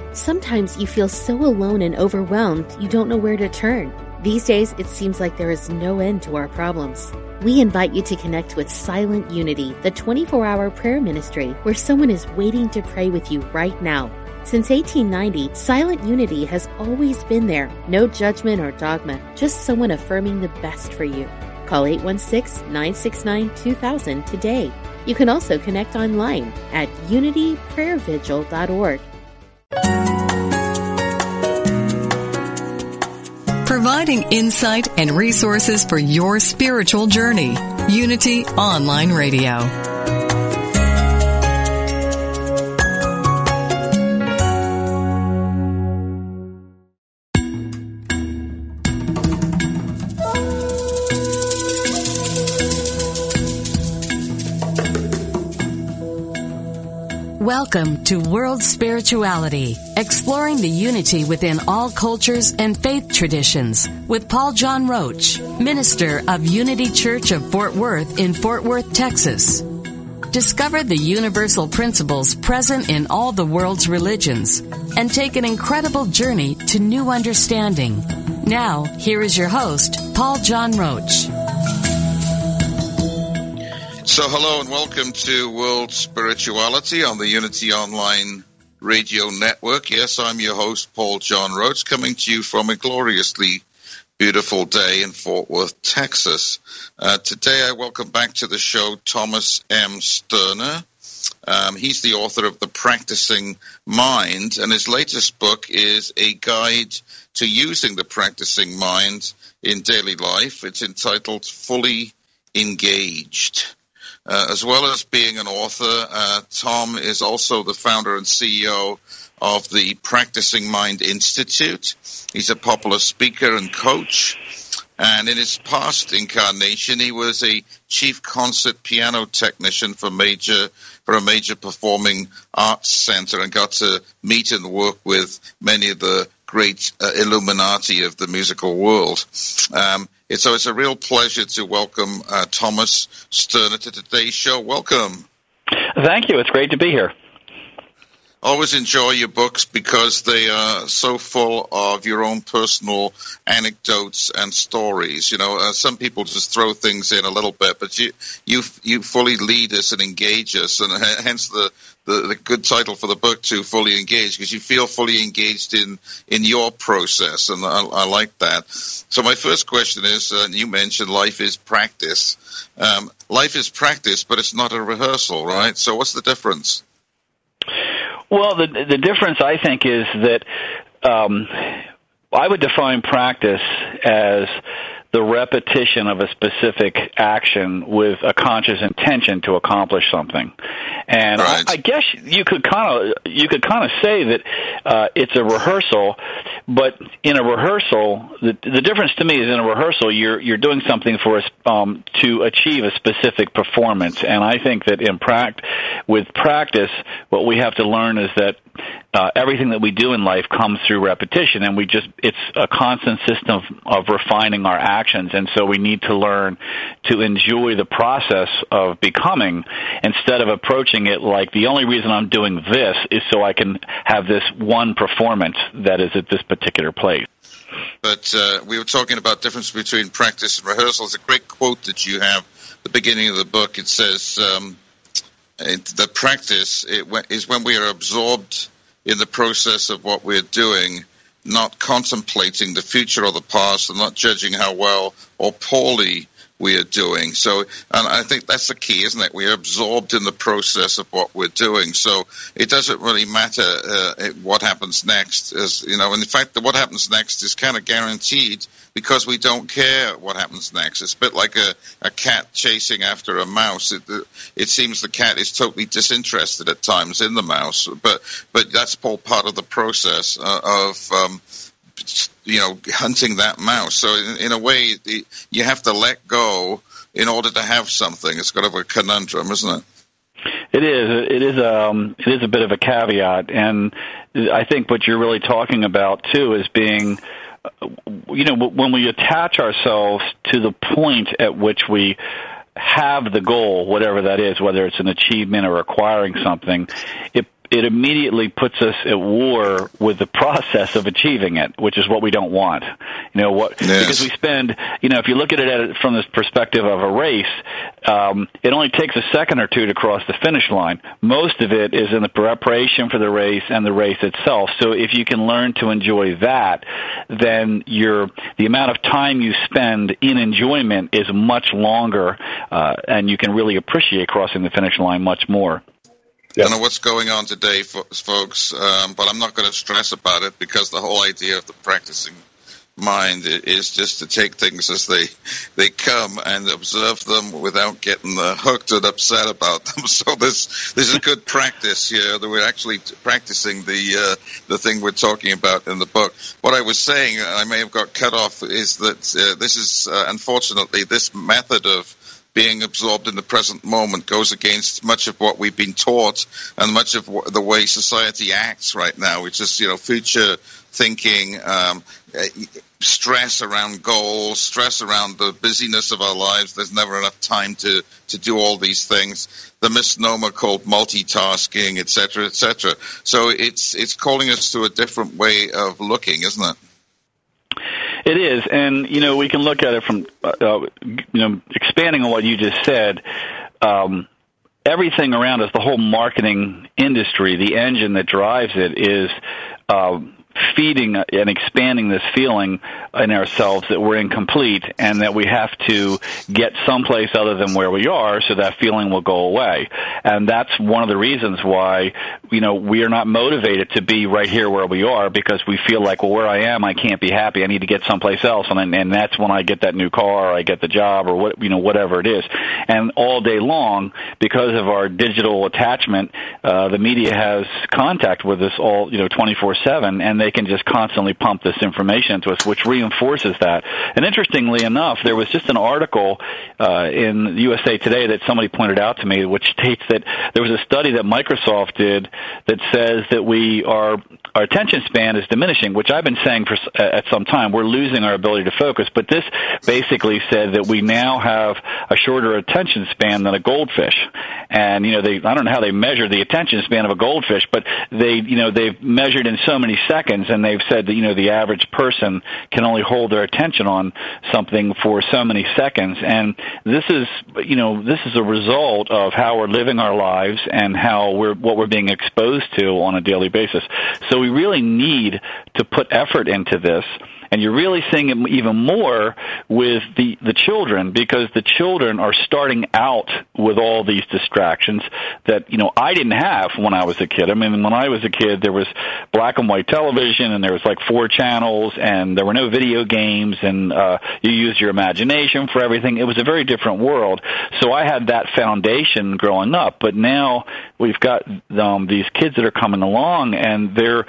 Sometimes you feel so alone and overwhelmed you don't know where to turn. These days, it seems like there is no end to our problems. We invite you to connect with Silent Unity, the 24-hour prayer ministry where someone is waiting to pray with you right now. Since 1890, Silent Unity has always been there. No judgment or dogma, just someone affirming the best for you. Call 816-969-2000 today. You can also connect online at unityprayervigil.org. Providing insight and resources for your spiritual journey. Unity Online Radio. Welcome to World Spirituality, exploring the unity within all cultures and faith traditions with Paul John Roach, minister of Unity Church of Fort Worth in Fort Worth, Texas. Discover the universal principles present in all the world's religions and take an incredible journey to new understanding. Now, here is your host, Paul John Roach. So hello and welcome to World Spirituality on the Unity Online Radio Network. Yes, I'm your host, Paul John Roach, coming to you from a gloriously beautiful day in Fort Worth, Texas. Today I welcome back to the show Thomas M. Sterner. He's the author of The Practicing Mind, and his latest book is a guide to using the practicing mind in daily life. It's entitled Fully Engaged. As well as being an author, Tom is also the founder and CEO of the Practicing Mind Institute. He's a popular speaker and coach. And in his past incarnation, he was a chief concert piano technician for a major performing arts center and got to meet and work with many of the great Illuminati of the musical world. So it's a real pleasure to welcome Thomas Sterner to today's show. Welcome. Thank you. It's great to be here. Always enjoy your books because they are so full of your own personal anecdotes and stories. You know, some people just throw things in a little bit, but you fully lead us and engage us, and hence the good title for the book, too, Fully Engaged, because you feel fully engaged in your process, and I like that. So my first question is, you mentioned life is practice. Life is practice, but it's not a rehearsal, right? So what's the difference? Well, the difference, I think, is that I would define practice as the repetition of a specific action with a conscious intention to accomplish something. And right. I guess you could kind of say that it's a rehearsal, but in a rehearsal, the difference to me is in a rehearsal you're doing something for to achieve a specific performance. And I think that with practice, what we have to learn is that everything that we do in life comes through repetition, and it's a constant system of refining our actions, and so we need to learn to enjoy the process of becoming instead of approaching it like the only reason I'm doing this is so I can have this one performance that is at this particular place. But we were talking about the difference between practice and rehearsal. It's a great quote that you have at the beginning of the book. It says that practice is when we are absorbed in the process of what we're doing, not contemplating the future or the past, and not judging how well or poorly we are doing. So, and I think that's the key, isn't it? We are absorbed in the process of what we're doing. So it doesn't really matter what happens next. As you know, in fact, what happens next is kind of guaranteed because we don't care what happens next. It's a bit like a cat chasing after a mouse. It seems the cat is totally disinterested at times in the mouse, but that's all part of the process of hunting that mouse. So in a way, you have to let go in order to have something. It's kind of a conundrum, isn't it? It is. It is a bit of a caveat, and I think what you're really talking about too is being, when we attach ourselves to the point at which we have the goal, whatever that is, whether it's an achievement or acquiring something, it immediately puts us at war with the process of achieving it, which is what we don't want. Because we spend, if you look at it from this perspective of a race, it only takes a second or two to cross the finish line. Most of it is in the preparation for the race and the race itself. So if you can learn to enjoy that, then the amount of time you spend in enjoyment is much longer, and you can really appreciate crossing the finish line much more. I don't know what's going on today, folks, but I'm not going to stress about it, because the whole idea of the practicing mind is just to take things as they come and observe them without getting hooked and upset about them. So this is good practice here, that we're actually practicing the thing we're talking about in the book. What I was saying, I may have got cut off, is that this is unfortunately, this method of being absorbed in the present moment goes against much of what we've been taught and much of the way society acts right now, which is, future thinking, stress around goals, stress around the busyness of our lives. There's never enough time to do all these things. The misnomer called multitasking, et cetera, et cetera. So it's calling us to a different way of looking, isn't it? It is, and we can look at it from expanding on what you just said. Everything around us, the whole marketing industry, the engine that drives it, is feeding and expanding this feeling in ourselves that we're incomplete and that we have to get someplace other than where we are so that feeling will go away. And that's one of the reasons why, we are not motivated to be right here where we are, because we feel like, well, where I am, I can't be happy. I need to get someplace else. And that's when I get that new car or I get the job or whatever it is. And all day long, because of our digital attachment, the media has contact with us all, 24/7, and they can just constantly pump this information into us, which reinforces that. And interestingly enough, there was just an article in USA Today that somebody pointed out to me, which states that there was a study that Microsoft did that says that our attention span is diminishing, which I've been saying at some time. We're losing our ability to focus, but this basically said that we now have a shorter attention span than a goldfish. And I don't know how they measure the attention span of a goldfish, but they've measured in so many seconds, and they've said that the average person can only hold their attention on something for so many seconds. And this is a result of how we're living our lives and what we're being exposed to on a daily basis. So we really need to put effort into this. And you're really seeing it even more with the children, because the children are starting out with all these distractions that, I didn't have when I was a kid. I mean, when I was a kid, there was black and white television, and there was like 4 channels, and there were no video games, and you used your imagination for everything. It was a very different world. So I had that foundation growing up. But now we've got these kids that are coming along, and they're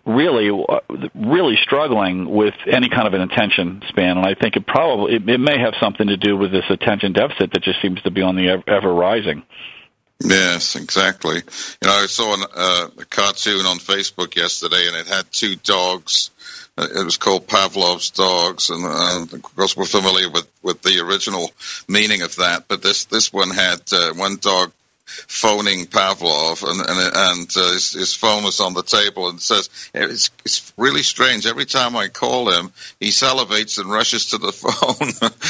really struggling with any kind of an attention span, and I think it may have something to do with this attention deficit that just seems to be on the ever rising. Yes, exactly. I saw a cartoon on Facebook yesterday, and it had 2 dogs. It was called Pavlov's dogs, and of course we're familiar with the original meaning of that. But this one had one dog phoning Pavlov, and his phone was on the table, and says, it's really strange. Every time I call him, he salivates and rushes to the phone.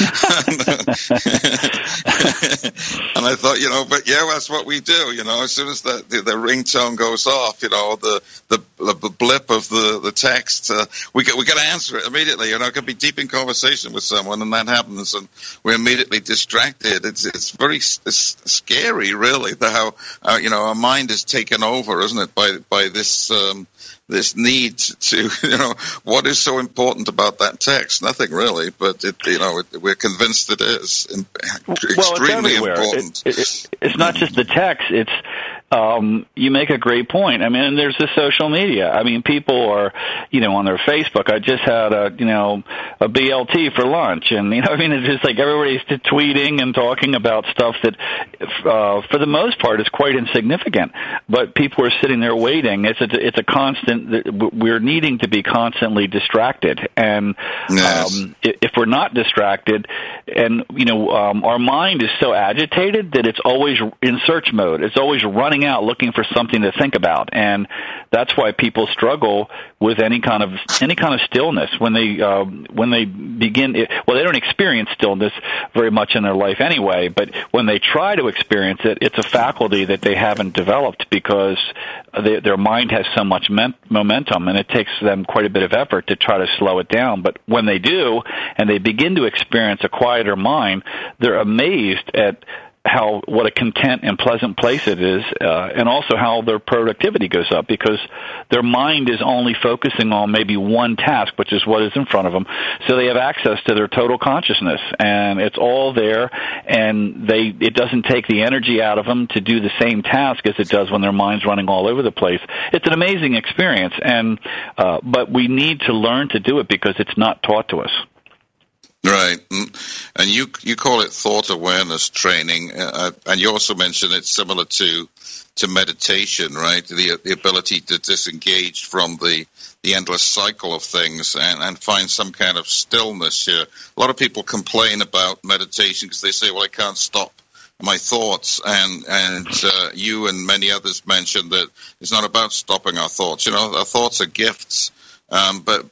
And I thought, but yeah, that's what we do. As soon as the ringtone goes off, the blip of the text, we got to answer it immediately. It could be deep in conversation with someone, and that happens, and we're immediately distracted. It's very scary, really. How our mind is taken over, isn't it, by this this need to what is so important about that text? Nothing really, but we're convinced it is extremely important. It's not just the text; it's you make a great point. I mean, there's the social media. I mean, people are on their Facebook. I just had a BLT for lunch, and it's just like everybody's tweeting and talking about stuff that for the most part is quite insignificant, but people are sitting there waiting. It's a constant. We're needing to be constantly distracted, and yes. If we're not distracted, and our mind is so agitated that it's always in search mode. It's always running running out looking for something to think about, and that's why people struggle with any kind of stillness when they begin. Well, they don't experience stillness very much in their life anyway, but when they try to experience it, it's a faculty that they haven't developed because their mind has so much momentum, and it takes them quite a bit of effort to try to slow it down. But when they do, and they begin to experience a quieter mind, they're amazed at what a content and pleasant place it is, and also how their productivity goes up because their mind is only focusing on maybe one task, which is what is in front of them. So they have access to their total consciousness, and it's all there, and it doesn't take the energy out of them to do the same task as it does when their mind's running all over the place. It's an amazing experience, and but we need to learn to do it because it's not taught to us. Right, and you call it thought awareness training, and you also mentioned it's similar to meditation, right? The ability to disengage from the endless cycle of things and find some kind of stillness here. A lot of people complain about meditation because they say, well, I can't stop my thoughts, and you and many others mentioned that it's not about stopping our thoughts. Our thoughts are gifts. But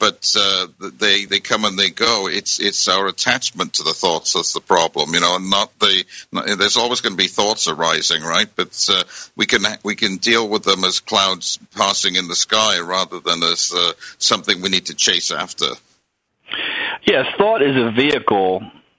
they come and they go. It's our attachment to the thoughts that's the problem, and not there's always going to be thoughts arising, right? But we can deal with them as clouds passing in the sky rather than as something we need to chase after. Yes, thought is a vehicle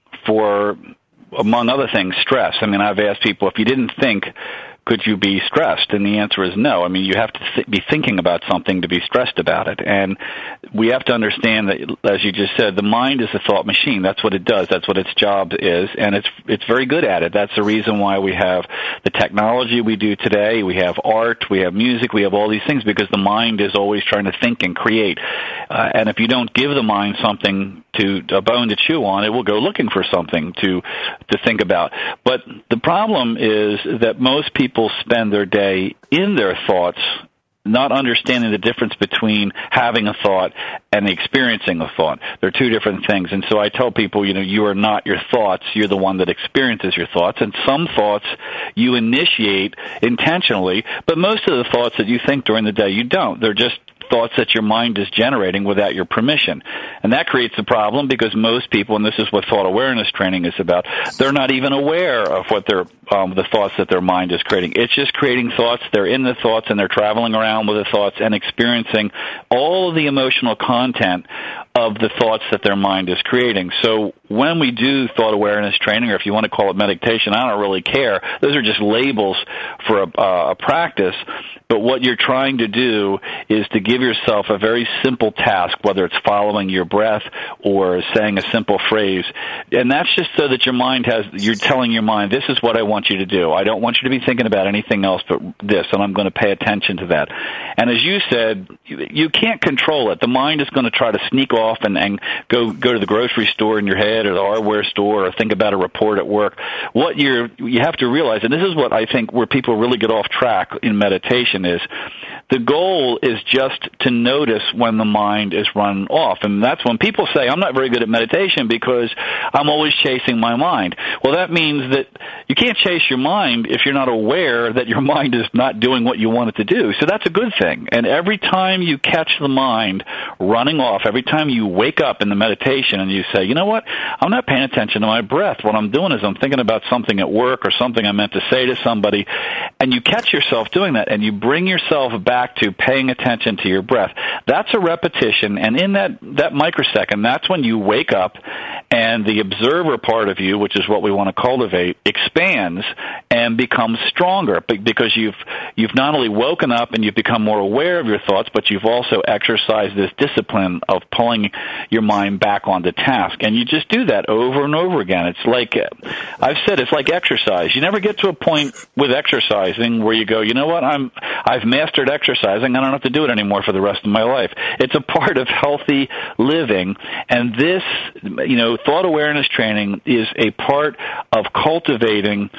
for, among other things, stress. I mean, I've asked people, if you didn't think, could you be stressed? And the answer is no. I mean, you have to be thinking about something to be stressed about it. And we have to understand that, as you just said, the mind is a thought machine. That's what it does. That's what its job is. And it's very good at it. That's the reason why we have the technology we do today. We have art. We have music. We have all these things because the mind is always trying to think and create. And if you don't give the mind something a bone to chew on, it will go looking for something to think about. But the problem is that most people spend their day in their thoughts, not understanding the difference between having a thought and experiencing a thought. They're two different things. And so I tell people, you are not your thoughts. You're the one that experiences your thoughts. And some thoughts you initiate intentionally, but most of the thoughts that you think during the day, you don't. They're just thoughts that your mind is generating without your permission. And that creates a problem because most people, and this is what thought awareness training is about, they're not even aware of what the thoughts that their mind is creating. It's just creating thoughts. They're in the thoughts and they're traveling around with the thoughts and experiencing all of the emotional content of the thoughts that their mind is creating. So when we do thought awareness training, or if you want to call it meditation, I don't really care. Those are just labels for a practice. But what you're trying to do is to give yourself a very simple task, whether it's following your breath or saying a simple phrase. And that's just so that you're telling your mind, this is what I want you to do. I don't want you to be thinking about anything else but this, and I'm going to pay attention to that. And as you said, you can't control it. The mind is going to try to sneak off and go to the grocery store in your head or the hardware store or think about a report at work. What you have to realize, and this is what I think where people really get off track in meditation, is the goal is just to notice when the mind is run off. And that's when people say, I'm not very good at meditation because I'm always chasing my mind. Well, that means that you can't chase your mind if you're not aware that your mind is not doing what you want it to do. So that's a good thing. And every time you catch the mind running off, every time you wake up in the meditation and you say, you know what, I'm not paying attention to my breath. What I'm doing is I'm thinking about something at work or something I meant to say to somebody, and you catch yourself doing that, and you bring yourself back to paying attention to your breath. That's a repetition, and in that microsecond, that's when you wake up and the observer part of you, which is what we want to cultivate, expands and becomes stronger because you've not only woken up and you've become more aware of your thoughts, but you've also exercised this discipline of pulling your mind back onto task. And you just do that over and over again. It's like, I've said, it's like exercise. You never get to a point with exercising where you go, you know what, I've mastered exercising. I don't have to do it anymore for the rest of my life. It's a part of healthy living. And this, thought awareness training is a part of cultivating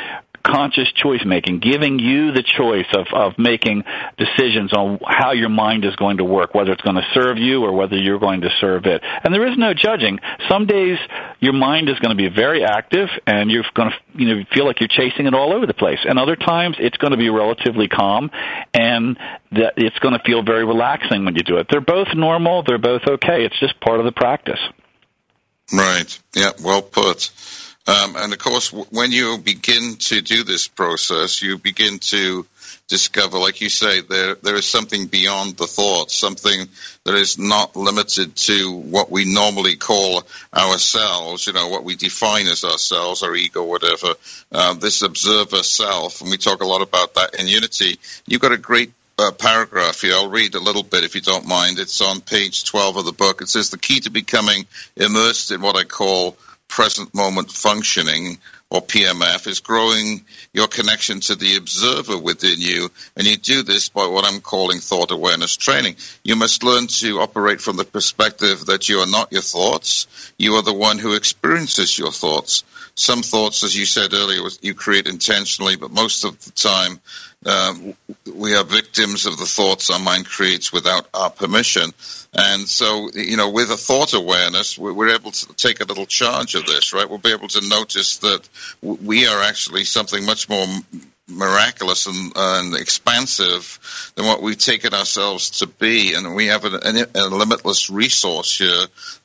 conscious choice making, giving you the choice of making decisions on how your mind is going to work, whether it's going to serve you or whether you're going to serve it. And there is no judging. Some days your mind is going to be very active and you're going to feel like you're chasing it all over the place. And other times it's going to be relatively calm and that it's going to feel very relaxing when you do it. They're both normal. They're both okay. It's just part of the practice. Right. Yeah, well put. And of course, when you begin to do this process, you begin to discover, like you say, there is something beyond the thoughts, something that is not limited to what we normally call ourselves, what we define as ourselves, our ego, whatever, this observer self, and we talk a lot about that in Unity. You've got a great paragraph here. I'll read a little bit if you don't mind. It's on page 12 of the book. It says, the key to becoming immersed in what I call present moment functioning, or PMF, is growing your connection to the observer within you, and you do this by what I'm calling thought awareness training. You must learn to operate from the perspective that you are not your thoughts. You are the one who experiences your thoughts. Some thoughts, as you said earlier, you create intentionally, but most of the time we are victims of the thoughts our mind creates without our permission. And so, with a thought awareness, we're able to take a little charge of this, right? We'll be able to notice that we are actually something much more miraculous and expansive than what we've taken ourselves to be. And we have a limitless resource here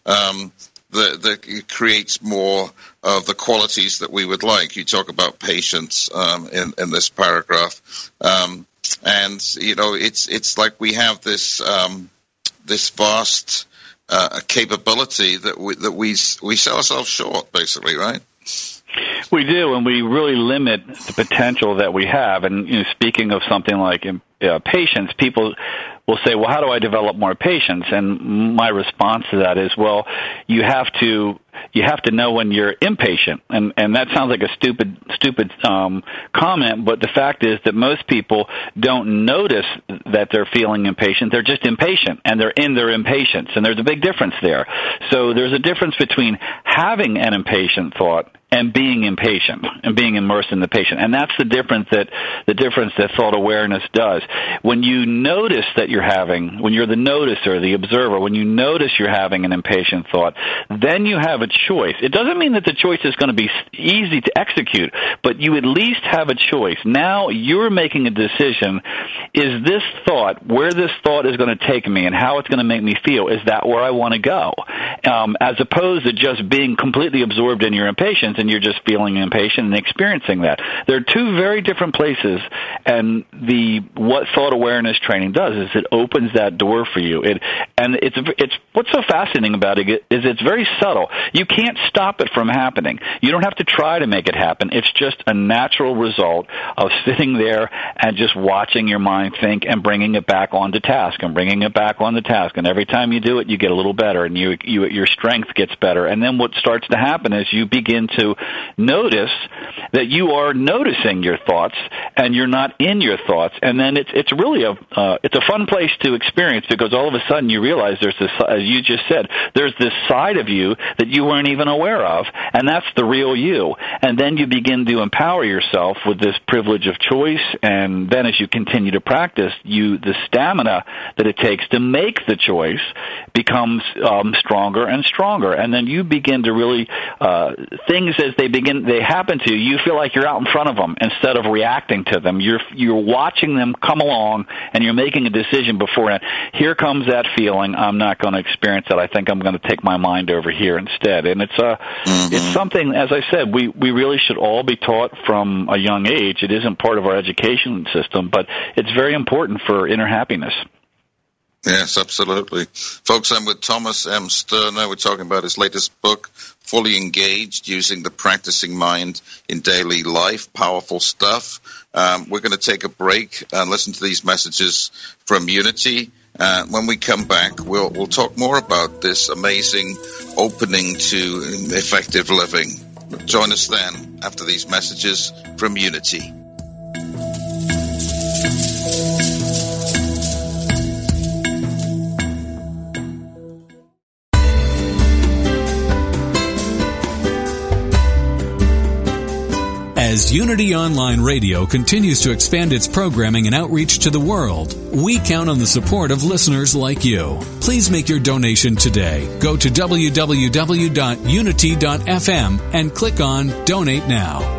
that creates more of the qualities that we would like. You talk about patience in this paragraph. And, it's like we have this vast capability that we sell ourselves short, basically, right? We do, and we really limit the potential that we have. And speaking of something like patience, people will say, well, how do I develop more patience? And my response to that is, well, you have to know when you're impatient. And that sounds like a stupid comment, but the fact is that most people don't notice that they're feeling impatient. They're just impatient, and they're in their impatience. And there's a big difference there. So there's a difference between having an impatient thought and being impatient and being immersed in the patient. And that's the difference that thought awareness does. When you notice that when you're the noticer, the observer, when you notice you're having an impatient thought, then you have a choice. It doesn't mean that the choice is going to be easy to execute, but you at least have a choice. Now you're making a decision. Is this thought, where this thought is going to take me and how it's going to make me feel, is that where I want to go? As opposed to just being completely absorbed in your impatience and you're just feeling impatient and experiencing that. There are two very different places, and what thought awareness training does is it opens that door for you. It's what's so fascinating about it is it's very subtle. You can't stop it from happening. You don't have to try to make it happen. It's just a natural result of sitting there and just watching your mind think and bringing it back onto task and bringing it back on the task. And every time you do it, you get a little better, and your strength gets better. And then what starts to happen is you begin to notice that you are noticing your thoughts and you're not in your thoughts. And then it's really it's a fun place to experience, because all of a sudden you realize there's this, as you just said, there's this side of you that you weren't even aware of, and that's the real you. And then you begin to empower yourself with this privilege of choice, and then as you continue to practice, the stamina that it takes to make the choice becomes stronger and stronger. And then you begin to really, things as they happen to you, you feel like you're out in front of them instead of reacting to them. You're watching them come along, and you're making a decision beforehand. Here comes that feeling. I'm not going to experience that. I think I'm going to take my mind over here instead. And it's something, as I said, we really should all be taught from a young age. It isn't part of our education system, but it's very important for inner happiness. Yes, absolutely. Folks, I'm with Thomas M. Sterner. We're talking about his latest book, Fully Engaged, Using the Practicing Mind in Daily Life. Powerful stuff. We're going to take a break and listen to these messages from Unity. When we come back, we'll talk more about this amazing opening to effective living. Join us then after these messages from Unity. As Unity Online Radio continues to expand its programming and outreach to the world, we count on the support of listeners like you. Please make your donation today. Go to www.unity.fm and click on Donate Now.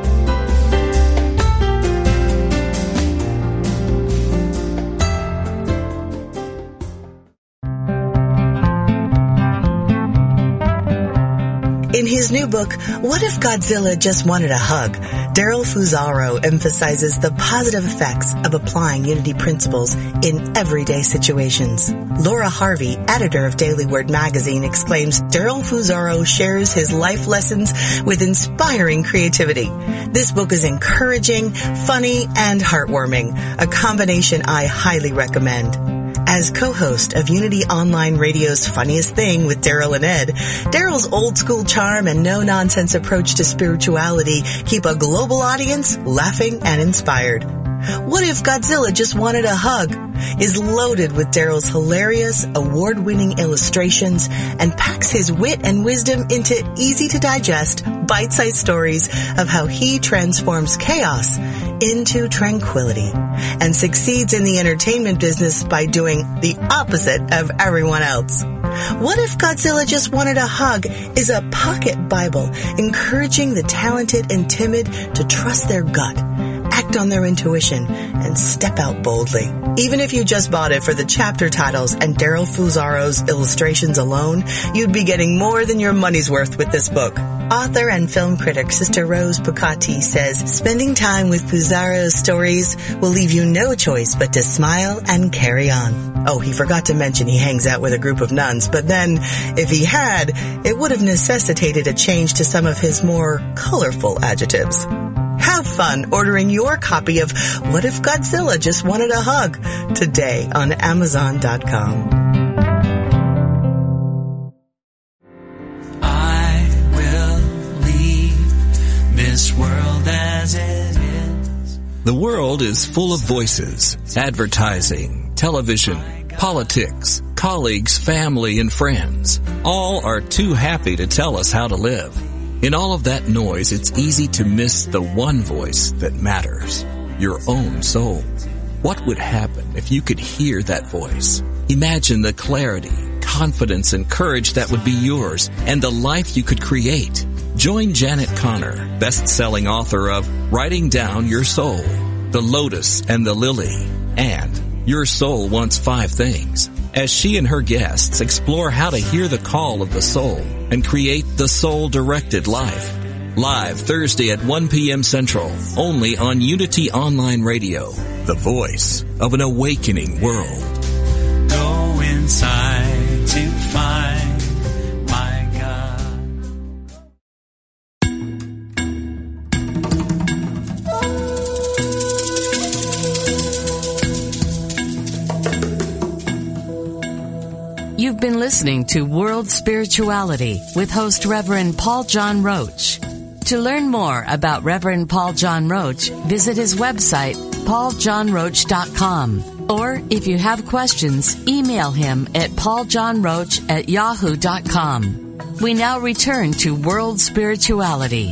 In his new book, What If Godzilla Just Wanted a Hug?, Daryl Fusaro emphasizes the positive effects of applying Unity principles in everyday situations. Laura Harvey, editor of Daily Word magazine, exclaims Daryl Fusaro shares his life lessons with inspiring creativity. This book is encouraging, funny, and heartwarming, a combination I highly recommend. As co-host of Unity Online Radio's Funniest Thing with Daryl and Ed, Daryl's old-school charm and no-nonsense approach to spirituality keep a global audience laughing and inspired. What If Godzilla Just Wanted a Hug? Is loaded with Daryl's hilarious, award-winning illustrations and packs his wit and wisdom into easy-to-digest, bite-sized stories of how he transforms chaos into tranquility and succeeds in the entertainment business by doing the opposite of everyone else. What If Godzilla Just Wanted a Hug is a pocket Bible encouraging the talented and timid to trust their gut, act on their intuition, and step out boldly. Even if you just bought it for the chapter titles and Daryl Fusaro's illustrations alone, you'd be getting more than your money's worth with this book. Author and film critic Sister Rose Pucati says spending time with Fusaro's stories will leave you no choice but to smile and carry on. Oh, he forgot to mention he hangs out with a group of nuns, but then, if he had, it would have necessitated a change to some of his more colorful adjectives. Have fun ordering your copy of What If Godzilla Just Wanted a Hug today on Amazon.com. I will leave this world as it is. The world is full of voices, advertising, television, politics, colleagues, family, and friends. All are too happy to tell us how to live. In all of that noise, it's easy to miss the one voice that matters, your own soul. What would happen if you could hear that voice? Imagine the clarity, confidence, and courage that would be yours and the life you could create. Join Janet Connor, best-selling author of Writing Down Your Soul, The Lotus and the Lily, and Your Soul Wants 5 Things, as she and her guests explore how to hear the call of the soul and create the soul-directed life. Live Thursday at 1 p.m. Central, only on Unity Online Radio, the voice of an awakening world. Go inside to find my God. You've been listening to World Spirituality with host Reverend Paul John Roach. To learn more about Reverend Paul John Roach, visit his website, pauljohnroach.com. Or if you have questions, email him at pauljohnroach@yahoo.com. We now return to World Spirituality.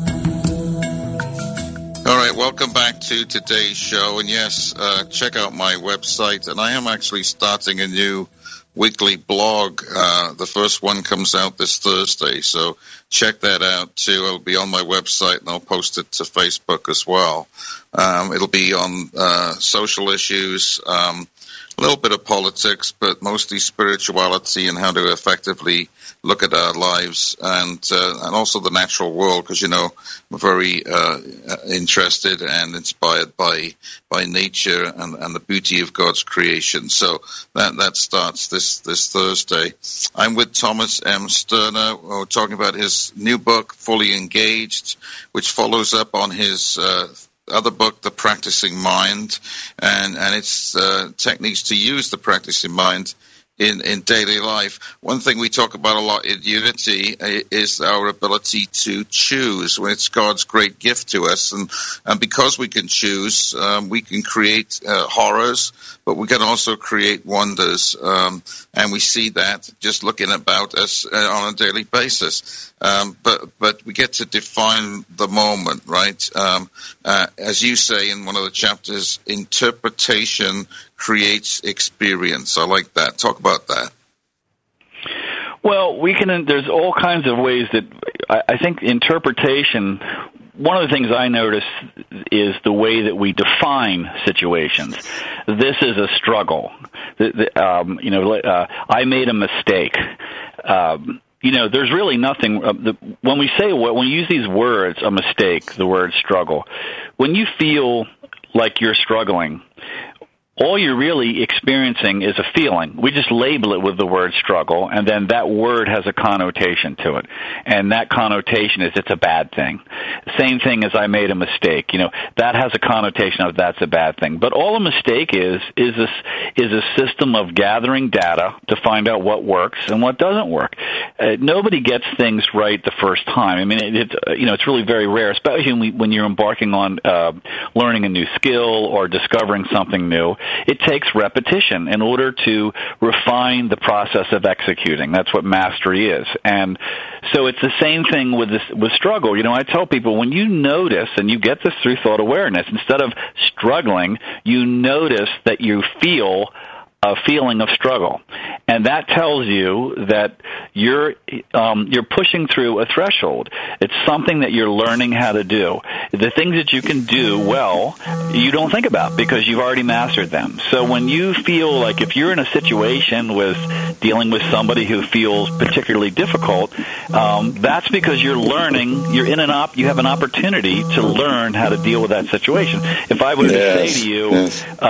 All right, welcome back to today's show. And yes, check out my website. And I am actually starting a new weekly blog. The first one comes out this Thursday, so check that out too. It'll be on my website, and I'll post it to Facebook as well. It'll be on social issues, a little bit of politics, but mostly spirituality and how to effectively look at our lives, and also the natural world, because, you know, I'm very interested and inspired by nature and the beauty of God's creation. So that starts this Thursday. I'm with Thomas M. Sterner. We're talking about his new book, Fully Engaged, which follows up on his other book, The Practicing Mind, and its techniques to use the practicing mind in daily life. One thing we talk about a lot in Unity is our ability to choose. When it's God's great gift to us, and because we can choose, we can create horrors, but we can also create wonders, and we see that just looking about us on a daily basis. But we get to define the moment, right? As you say in one of the chapters, interpretation creates experience. I like that. Talk about that. Well, there's all kinds of ways that I think interpretation, one of the things I notice is the way that we define situations. This is a struggle. I made a mistake. There's really nothing, when we use these words, a mistake, the word struggle, when you feel like you're struggling, all you're really experiencing is a feeling. We just label it with the word struggle, and then that word has a connotation to it. And that connotation is it's a bad thing. Same thing as I made a mistake. That has a connotation of that's a bad thing. But all a mistake is a system of gathering data to find out what works and what doesn't work. Nobody gets things right the first time. I mean, it's really very rare, especially when you're embarking on learning a new skill or discovering something new. It takes repetition in order to refine the process of executing. That's what mastery is. And so it's the same thing with struggle. I tell people, when you notice, and you get this through thought awareness, instead of struggling, you notice that you feel a feeling of struggle, and that tells you that you're pushing through a threshold. It's something that you're learning how to do. The things that you can do well, you don't think about because you've already mastered them. So when you feel like if you're in a situation with dealing with somebody who feels particularly difficult, that's because you're learning. You have an opportunity to learn how to deal with that situation. If I were to say to you,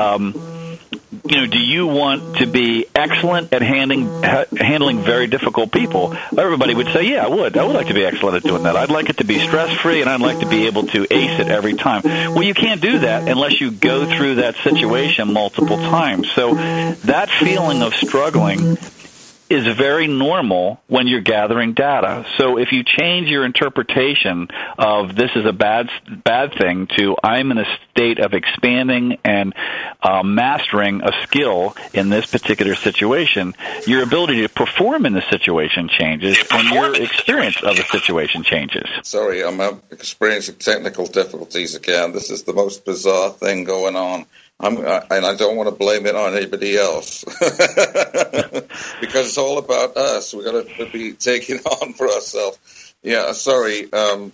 do you want to be excellent at handling very difficult people? Everybody would say, yeah, I would. I would like to be excellent at doing that. I'd like it to be stress-free, and I'd like to be able to ace it every time. Well, you can't do that unless you go through that situation multiple times. So that feeling of struggling is very normal when you're gathering data. So if you change your interpretation of this is a bad thing to I'm in a state of expanding and mastering a skill in this particular situation, your ability to perform in the situation changes and your experience of the situation changes. Sorry, I'm experiencing technical difficulties again. This is the most bizarre thing going on. And I don't want to blame it on anybody else because it's all about us. We've got to be taking on for ourselves. Yeah, sorry.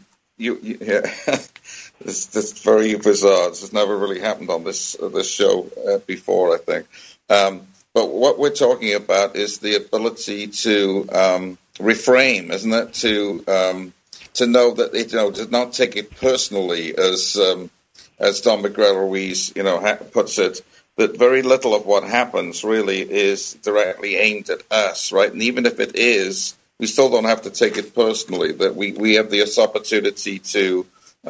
It's very bizarre. This has never really happened on this show before, I think. But what we're talking about is the ability to reframe, isn't it? To know that to not take it personally, as Don Miguel Ruiz, puts it, that very little of what happens really is directly aimed at us, right? And even if it is, we still don't have to take it personally. That we have this opportunity to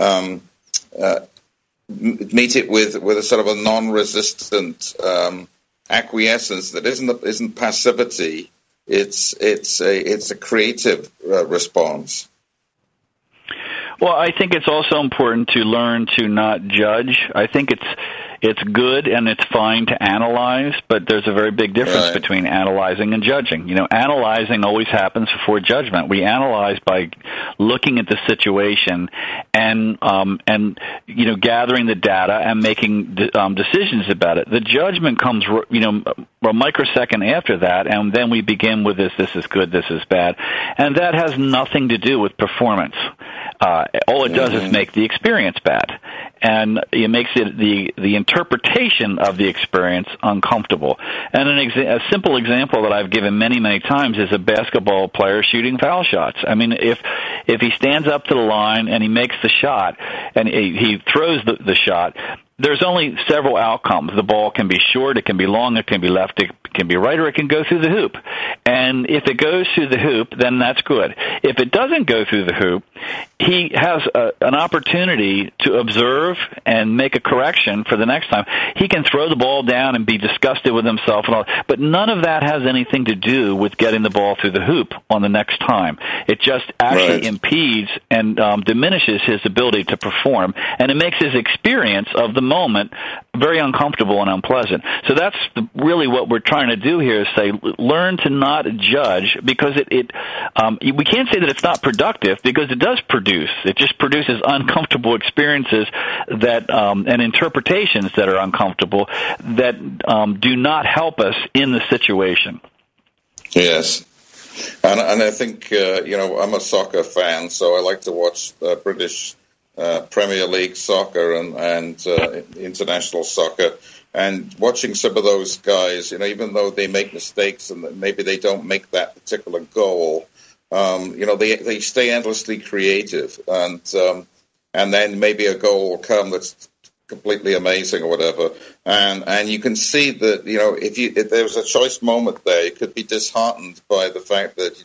meet it with a sort of a non-resistant acquiescence that isn't passivity. It's a creative response. Well, I think it's also important to learn to not judge. I think it's good and it's fine to analyze, but there's a very big difference between analyzing and judging. Analyzing always happens before judgment. We analyze by looking at the situation and gathering the data and making decisions about it. The judgment comes a microsecond after that, and then we begin with this is good, this is bad, and that has nothing to do with performance. All it does is make the experience bad, and it makes it the interpretation of the experience uncomfortable. And a simple example that I've given many, many times is a basketball player shooting foul shots. I mean, if he stands up to the line and he makes the shot and he throws the shot, there's only several outcomes. The ball can be short, it can be long, it can be left, it It can be right or it can go through the hoop. And if it goes through the hoop, then that's good. If it doesn't go through the hoop, he has an opportunity to observe and make a correction for the next time. He can throw the ball down and be disgusted with himself and all, but none of that has anything to do with getting the ball through the hoop on the next time. It just actually impedes and diminishes his ability to perform, and it makes his experience of the moment very uncomfortable and unpleasant. So that's really what we're trying to do here, is say, learn to not judge, because we can't say that it's not productive, because it does produce. It just produces uncomfortable experiences that and interpretations that are uncomfortable, that do not help us in the situation. Yes. And I think, I'm a soccer fan, so I like to watch British Premier League soccer and international soccer. And watching some of those guys, even though they make mistakes and maybe they don't make that particular goal, they stay endlessly creative. And then maybe a goal will come that's completely amazing or whatever. And you can see that, if there was a choice moment there, you could be disheartened by the fact that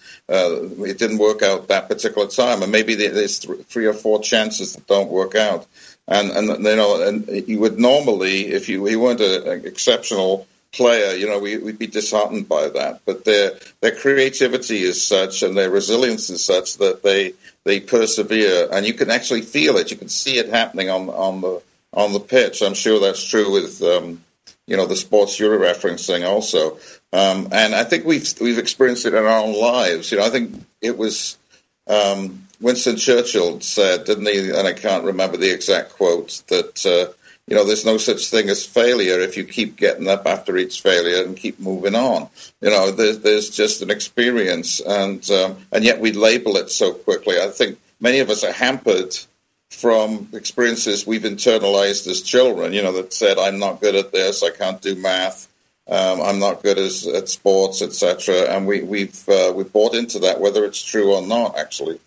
it didn't work out that particular time. And maybe there's 3 or 4 chances that don't work out. And you would normally, if he weren't an exceptional player, we'd be disheartened by that. But their creativity is such and their resilience is such that they persevere, and you can actually feel it. You can see it happening on the pitch. I'm sure that's true with the sports you're referencing also. And I think we've experienced it in our own lives. I think it was Winston Churchill said, didn't he? And I can't remember the exact quote, that there's no such thing as failure if you keep getting up after each failure and keep moving on. There's just an experience, and yet we label it so quickly. I think many of us are hampered from experiences we've internalized as children, that said, I'm not good at this, I can't do math, I'm not good at sports, etc. And we've bought into that, whether it's true or not, actually.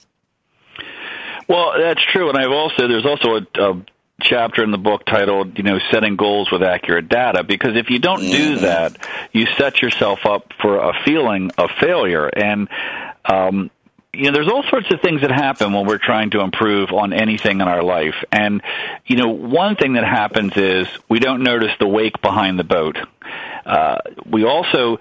Well, that's true, and there's also a chapter in the book titled, setting goals with accurate data, because if you don't do that, you set yourself up for a feeling of failure. And there's all sorts of things that happen when we're trying to improve on anything in our life. And, one thing that happens is we don't notice the wake behind the boat. We also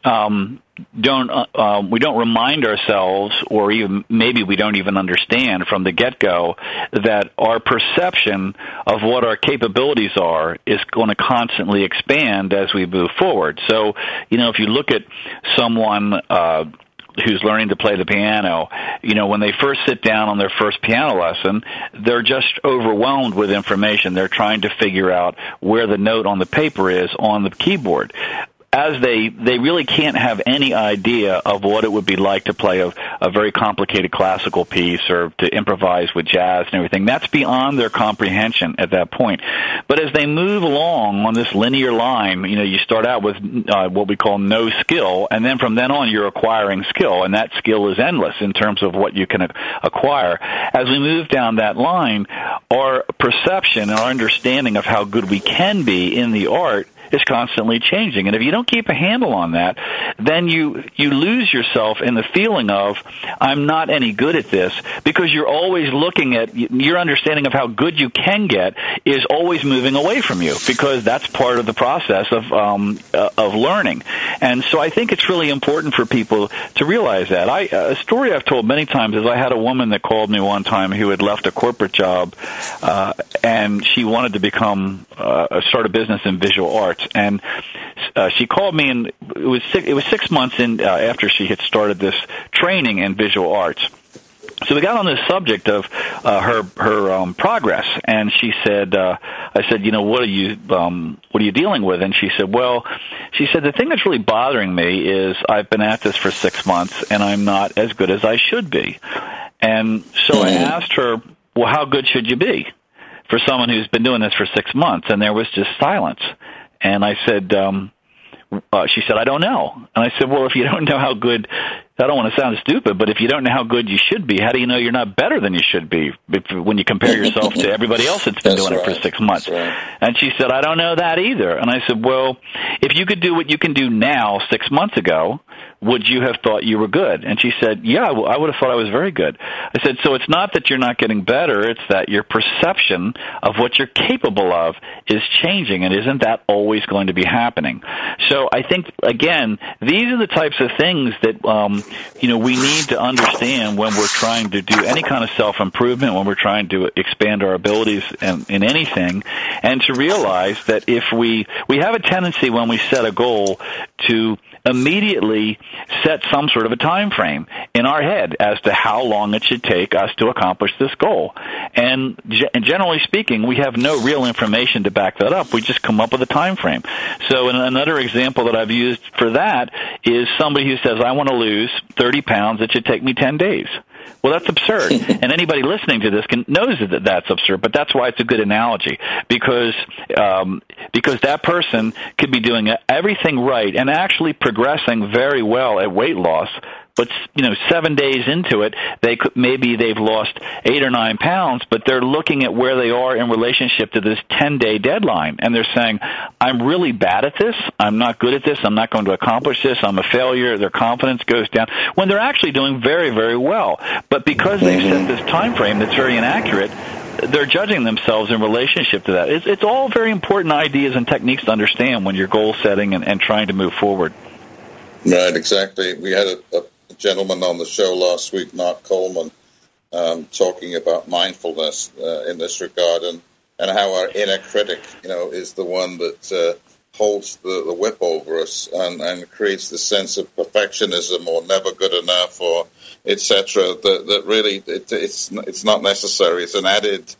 we don't remind ourselves, or even maybe we don't even understand from the get-go, that our perception of what our capabilities are is going to constantly expand as we move forward. So, if you look at someone who's learning to play the piano, when they first sit down on their first piano lesson, they're just overwhelmed with information. They're trying to figure out where the note on the paper is on the keyboard. As they really can't have any idea of what it would be like to play a very complicated classical piece or to improvise with jazz and everything. That's beyond their comprehension at that point. But as they move along on this linear line, you start out with what we call no skill, and then from then on you're acquiring skill, and that skill is endless in terms of what you can acquire. As we move down that line, our perception and our understanding of how good we can be in the art is constantly changing. And if you don't keep a handle on that, then you lose yourself in the feeling of, I'm not any good at this, because you're always looking at, your understanding of how good you can get is always moving away from you, because that's part of the process of learning. And so I think it's really important for people to realize that. A story I've told many times is I had a woman that called me one time who had left a corporate job, and she wanted to start a business in visual arts. And she called me, and it was 6 months in after she had started this training in visual arts. So we got on this subject of her progress, and she said, I said, what are you dealing with? And she said, the thing that's really bothering me is I've been at this for 6 months, and I'm not as good as I should be. And so I asked her, well, how good should you be for someone who's been doing this for 6 months? And there was just silence. And I said, she said, I don't know. And I said, well, if you don't know how good, I don't want to sound stupid, but if you don't know how good you should be, how do you know you're not better than you should be when you compare yourself to everybody else that's been doing it for 6 months? Right. And she said, I don't know that either. And I said, well, if you could do what you can do now 6 months ago, would you have thought you were good? And she said, yeah, I would have thought I was very good. I said, so it's not that you're not getting better, it's that your perception of what you're capable of is changing, and isn't that always going to be happening? So I think, again, these are the types of things that we need to understand when we're trying to do any kind of self-improvement, when we're trying to expand our abilities in anything, and to realize that if we have a tendency when we set a goal to immediately set some sort of a time frame in our head as to how long it should take us to accomplish this goal. And generally speaking, we have no real information to back that up. We just come up with a time frame. So another example that I've used for that is somebody who says, I want to lose 30 pounds. It should take me 10 days. Well, that's absurd, and anybody listening to this knows that that's absurd, but that's why it's a good analogy, because that person could be doing everything right and actually progressing very well at weight loss, but 7 days into it, they've lost 8 or 9 pounds, but they're looking at where they are in relationship to this 10-day deadline, and they're saying, I'm really bad at this, I'm not good at this, I'm not going to accomplish this, I'm a failure, their confidence goes down, when they're actually doing very, very well. But because they've set this time frame that's very inaccurate, they're judging themselves in relationship to that. It's all very important ideas and techniques to understand when you're goal setting and trying to move forward. Right, exactly. We had a gentleman on the show last week, Mark Coleman, talking about mindfulness in this regard, and how our inner critic, is the one that holds the whip over us and creates the sense of perfectionism or never good enough or etc. That really it's not necessary. It's an added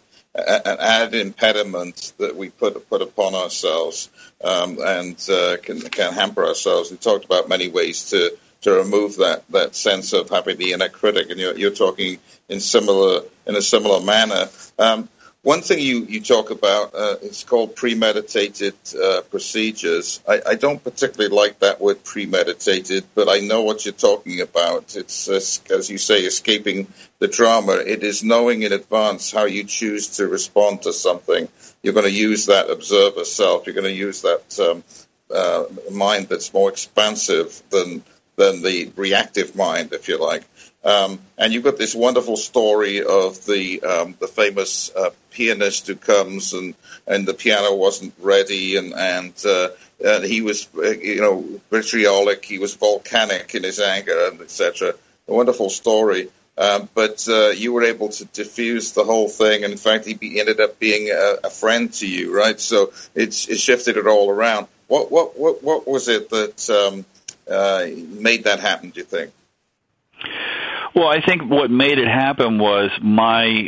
impediment that we put upon ourselves and can hamper ourselves. We talked about many ways to remove that sense of having the inner critic, and you're talking in a similar manner. One thing you talk about is called premeditated procedures. I don't particularly like that word premeditated, but I know what you're talking about. It's, as you say, escaping the drama. It is knowing in advance how you choose to respond to something. You're going to use that observer self. You're going to use that mind that's more expansive than the reactive mind, if you like. And you've got this wonderful story of the famous pianist who comes and the piano wasn't ready and he was vitriolic, he was volcanic in his anger, and etc. A wonderful story. But you were able to diffuse the whole thing, and in fact, he ended up being a friend to you, right? So it shifted it all around. What was it that made that happen, do you think? Well, I think what made it happen was my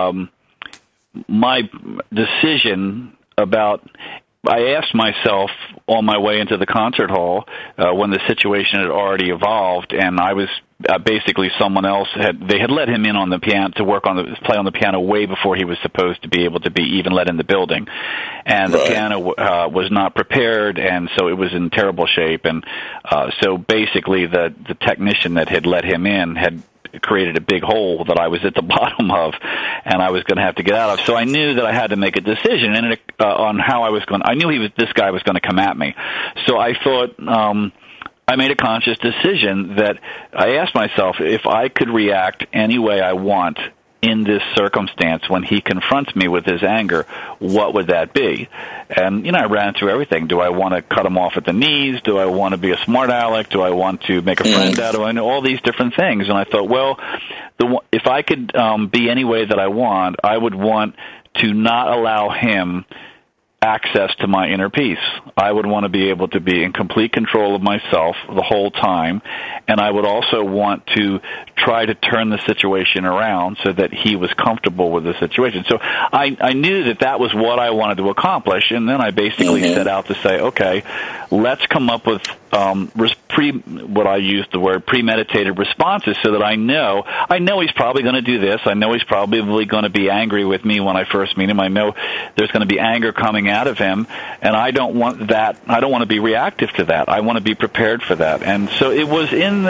decision about. I asked myself on my way into the concert hall when the situation had already evolved, and I was basically someone else they had let him in on the piano to play on the piano way before he was supposed to be able to be even let in the building, and the piano was not prepared, and so it was in terrible shape, and so basically the technician that had let him in had created a big hole that I was at the bottom of, and I was going to have to get out of. So I knew that I had to make a decision on how I was going. I knew this guy was going to come at me. So I thought I made a conscious decision that I asked myself if I could react any way I want in this circumstance when he confronts me with his anger, what would that be? And, I ran through everything. Do I want to cut him off at the knees? Do I want to be a smart aleck? Do I want to make a friend out of him? All these different things. And I thought, well, if I could be any way that I want, I would want to not allow him access to my inner peace. I would want to be able to be in complete control of myself the whole time, and I would also want to try to turn the situation around so that he was comfortable with the situation. So I knew that was what I wanted to accomplish, and then I basically set out to say, okay, let's come up with what I use the word premeditated responses, so that I know he's probably going to do this. I know he's probably going to be angry with me when I first meet him. I know there's going to be anger coming out of him, and I don't want that. I don't want to be reactive to that. I want to be prepared for that. And so it was in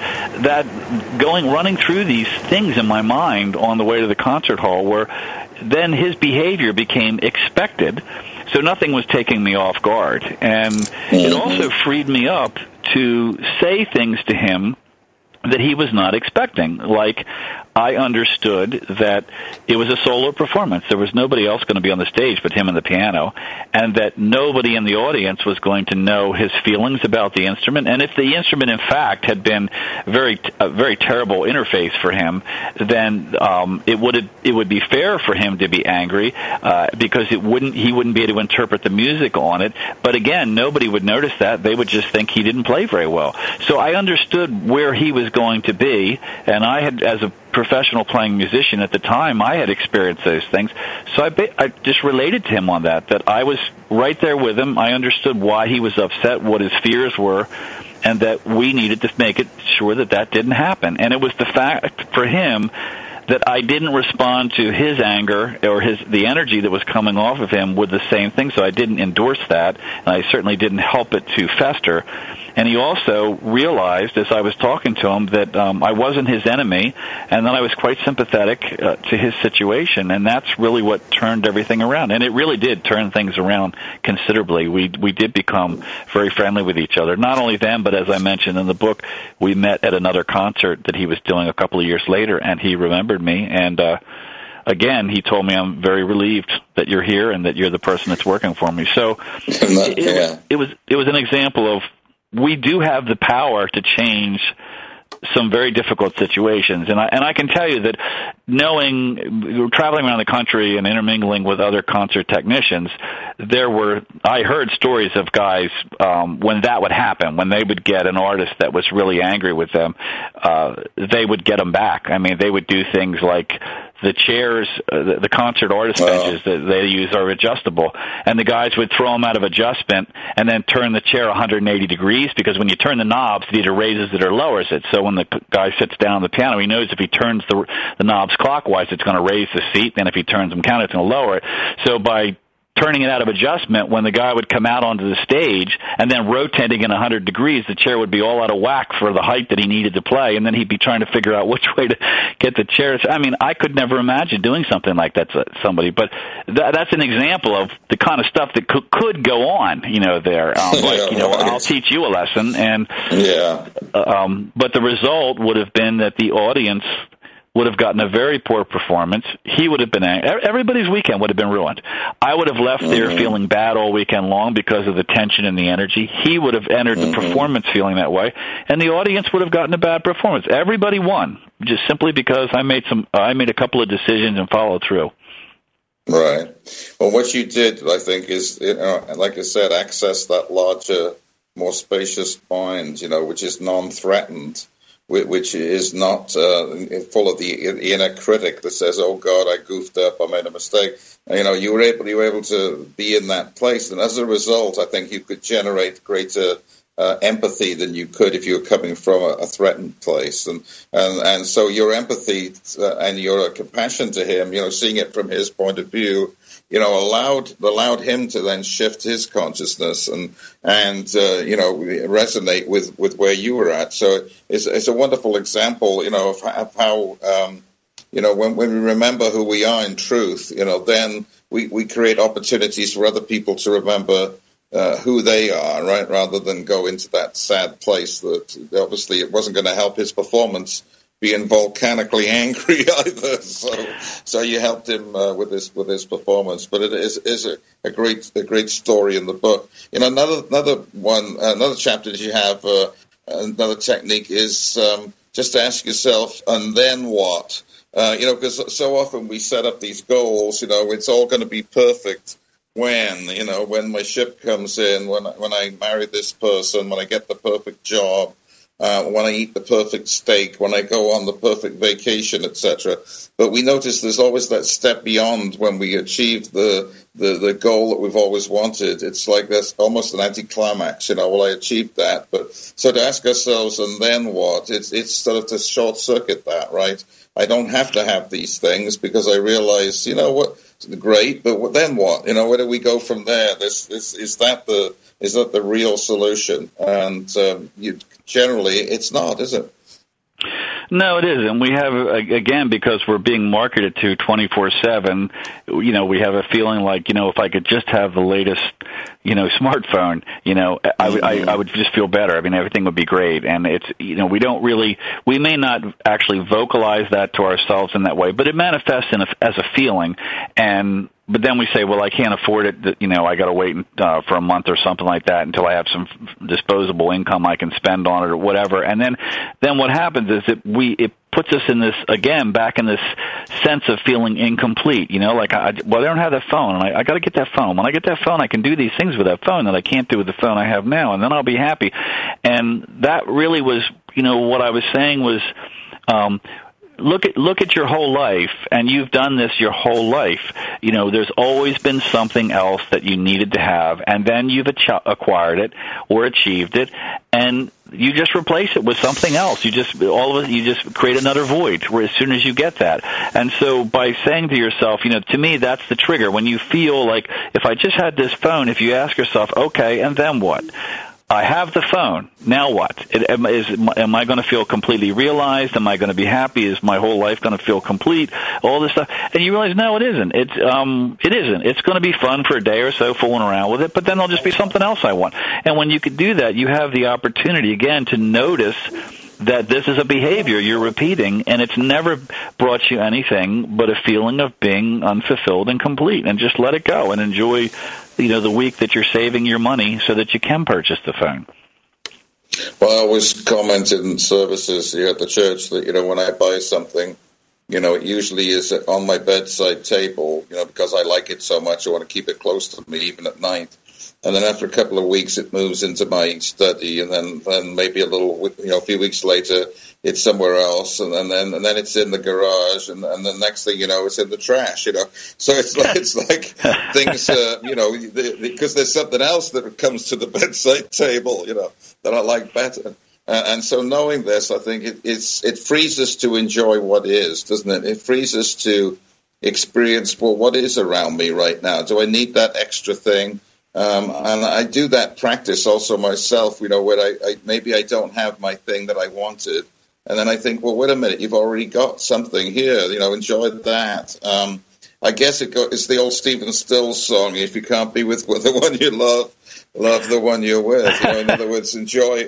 running through these things in my mind on the way to the concert hall, where then his behavior became expected. So nothing was taking me off guard. And it also freed me up to say things to him that he was not expecting. Like, I understood that it was a solo performance. There was nobody else going to be on the stage but him and the piano, and that nobody in the audience was going to know his feelings about the instrument. And if the instrument, in fact, had been a very terrible interface for him, then it would be fair for him to be angry because he wouldn't be able to interpret the music on it. But again, nobody would notice that. They would just think he didn't play very well. So I understood where he was going to be, and I had, as a professional playing musician at the time, I had experienced those things. So I just related to him on that I was right there with him. I understood why he was upset, what his fears were, and that we needed to make it sure that didn't happen. And it was the fact for him that I didn't respond to his anger or the energy that was coming off of him with the same thing, so I didn't endorse that, and I certainly didn't help it to fester. And he also realized, as I was talking to him, that I wasn't his enemy, and that I was quite sympathetic to his situation, and that's really what turned everything around. And it really did turn things around considerably. We did become very friendly with each other. Not only then, but as I mentioned in the book, we met at another concert that he was doing a couple of years later, and he remembered me, and again, he told me, I'm very relieved that you're here and that you're the person that's working for me. So it was an example of, we do have the power to change some very difficult situations. And I can tell you that, traveling around the country and intermingling with other concert technicians, I heard stories of guys when that would happen, when they would get an artist that was really angry with them, they would get them back. I mean, they would do things like the chairs, the concert artist benches that they use are adjustable, and the guys would throw them out of adjustment and then turn the chair 180 degrees, because when you turn the knobs, it either raises it or lowers it. So when the guy sits down on the piano, he knows if he turns the knobs clockwise, it's going to raise the seat, and if he turns them counter, it's going to lower it. So by turning it out of adjustment, when the guy would come out onto the stage and then rotating in 100 degrees, the chair would be all out of whack for the height that he needed to play, and then he'd be trying to figure out which way to get the chair. I mean, I could never imagine doing something like that to somebody, but that's an example of the kind of stuff that could go on, there. I'll teach you a lesson, and but the result would have been that the audience would have gotten a very poor performance. He would have been angry. Everybody's weekend would have been ruined. I would have left there feeling bad all weekend long because of the tension and the energy. He would have entered the performance feeling that way, and the audience would have gotten a bad performance. Everybody won, just simply because I made a couple of decisions and followed through. Right. Well, what you did, I think, is, like I said, access that larger, more spacious mind, which is non-threatened, which is not full of the inner critic that says, "Oh God, I goofed up, I made a mistake." You were able to be in that place, and as a result, I think you could generate greater empathy than you could if you were coming from a threatened place, and so your empathy and your compassion to him, seeing it from his point of view, allowed him to then shift his consciousness and resonate with where you were at. So it's a wonderful example, of how when we remember who we are in truth, then we create opportunities for other people to remember who they are, right? Rather than go into that sad place that obviously it wasn't going to help his performance being volcanically angry either. So you helped him with his performance. But it is a great story in the book. Another chapter that you have, another technique is just to ask yourself, and then what? Because so often we set up these goals. It's all going to be perfect. When my ship comes in, when I marry this person, when I get the perfect job, when I eat the perfect steak, when I go on the perfect vacation, etc. But we notice there's always that step beyond when we achieve the goal that we've always wanted. It's like there's almost an anticlimax, well, I achieved that. But so to ask ourselves, and then what? It's sort of to short circuit that, right? I don't have to have these things because I realize, what, great, but then what? Where do we go from there? Is that the real solution? And generally, it's not, is it? No, it isn't. We have, again, because we're being marketed to 24/7, we have a feeling like, if I could just have the latest, smartphone, I would just feel better. I mean, everything would be great. And it's, we may not actually vocalize that to ourselves in that way, but it manifests as a feeling. But then we say, well, I can't afford it. I got to wait for a month or something like that until I have some disposable income I can spend on it or whatever. And then what happens is it puts us in this, again, back in this sense of feeling incomplete. I don't have that phone, and I got to get that phone. When I get that phone, I can do these things with that phone that I can't do with the phone I have now, and then I'll be happy. And that really was, what I was saying was, look at your whole life, and you've done this your whole life. There's always been something else that you needed to have, and then you've acquired it or achieved it, and you just replace it with something else. You just create another void where as soon as you get that. And so by saying to yourself, to me, that's the trigger. When you feel like, if I just had this phone, if you ask yourself, okay, and then what? I have the phone. Now what? Am I going to feel completely realized? Am I going to be happy? Is my whole life going to feel complete? All this stuff. And you realize, no, it isn't. It isn't. It's going to be fun for a day or so fooling around with it, but then there'll just be something else I want. And when you can do that, you have the opportunity, again, to notice that this is a behavior you're repeating, and it's never brought you anything but a feeling of being unfulfilled and complete. And just let it go and enjoy the week that you're saving your money so that you can purchase the phone. Well, I always commented in services here at the church that, when I buy something, it usually is on my bedside table, because I like it so much. I want to keep it close to me even at night. And then after a couple of weeks, it moves into my study, and then maybe a few weeks later, it's somewhere else, and then it's in the garage, and the next thing you know, it's in the trash. So it's like things, because there's something else that comes to the bedside table, that I like better. And so knowing this, I think it frees us to enjoy what is, doesn't it? It frees us to experience, well, what is around me right now? Do I need that extra thing? And I do that practice also myself, where maybe I don't have my thing that I wanted. And then I think, well, wait a minute, you've already got something here, enjoy that. I guess it's the old Stephen Stills song, if you can't be with the one you love the one you're with. In other words, enjoy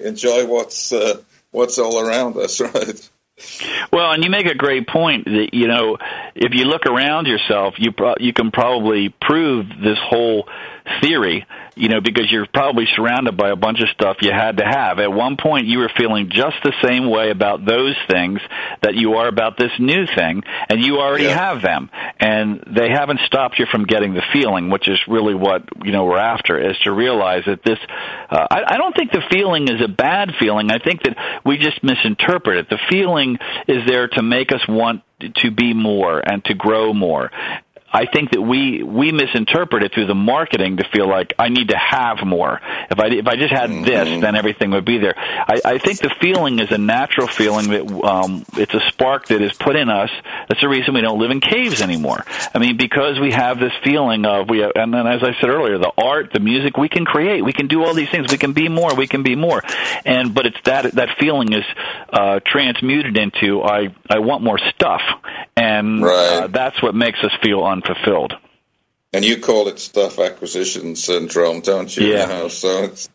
what's all around us, right? Well, and you make a great point that, if you look around yourself, you can probably prove this whole theory, because you're probably surrounded by a bunch of stuff you had to have. At one point, you were feeling just the same way about those things that you are about this new thing, and you already have them. And they haven't stopped you from getting the feeling, which is really what, we're after, is to realize that this, I don't think the feeling is a bad feeling. I think that we just misinterpret it. The feeling is there to make us want to be more and to grow more. I think that we misinterpret it through the marketing to feel like I need to have more. If I just had this, then everything would be there. I think the feeling is a natural feeling that it's a spark that is put in us. That's the reason we don't live in caves anymore. I mean, because we have this feeling of and then as I said earlier, the art, the music, we can create, we can do all these things, we can be more, but it's that feeling is transmuted into I want more stuff, and that's what makes us feel unfulfilled. And you call it stuff acquisition syndrome, don't you? Yeah. So it's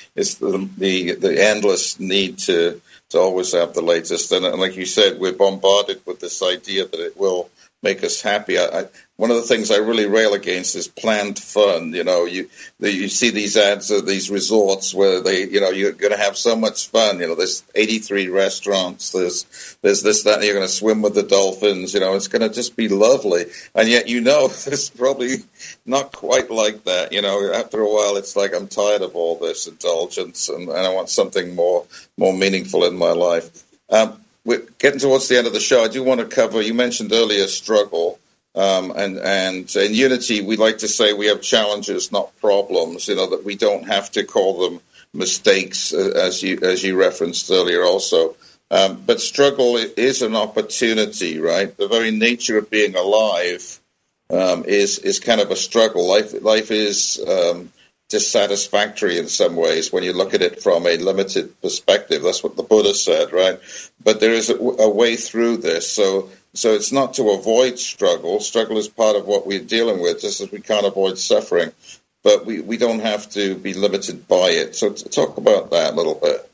the endless need to always have the latest. And like you said, we're bombarded with this idea that it will make us happy. One of the things I really rail against is planned fun. You see these ads of these resorts where you're going to have so much fun. There's 83 restaurants. There's this, that, and you're going to swim with the dolphins. It's going to just be lovely. And yet, it's probably not quite like that. After a while, it's like I'm tired of all this indulgence, and I want something more meaningful in my life. We're getting towards the end of the show. I do want to cover, you mentioned earlier, struggle. And in Unity, we like to say we have challenges, not problems, that we don't have to call them mistakes, as you referenced earlier also. But struggle is an opportunity, right? The very nature of being alive is kind of a struggle. Life is dissatisfactory in some ways when you look at it from a limited perspective. That's what the Buddha said, right? But there is a way through this. So it's not to avoid struggle. Struggle is part of what we're dealing with, just as we can't avoid suffering. But we don't have to be limited by it. So talk about that a little bit.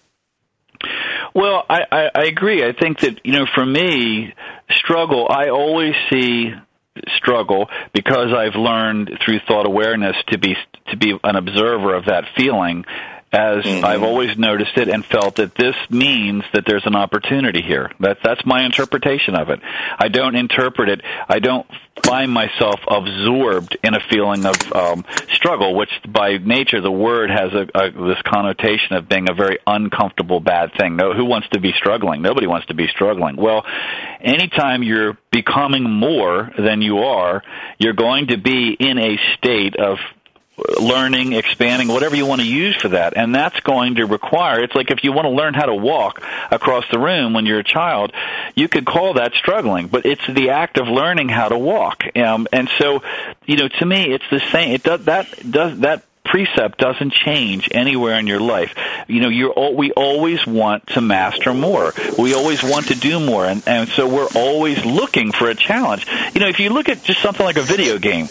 Well, I agree. I think that, for me, struggle, I always see struggle because I've learned through thought awareness to be an observer of that feeling, as I've always noticed it and felt that this means that there's an opportunity here. That's my interpretation of it. I don't interpret it. I don't find myself absorbed in a feeling of struggle, which by nature the word has this connotation of being a very uncomfortable, bad thing. Who wants to be struggling? Nobody wants to be struggling. Well, anytime you're becoming more than you are, you're going to be in a state of learning, expanding, whatever you want to use for that. And that's going to require, it's like if you want to learn how to walk across the room when you're a child, you could call that struggling, but it's the act of learning how to walk. And so, to me, it's the same. That precept doesn't change anywhere in your life. We always want to master more. We always want to do more, and so we're always looking for a challenge. If you look at just something like a video game,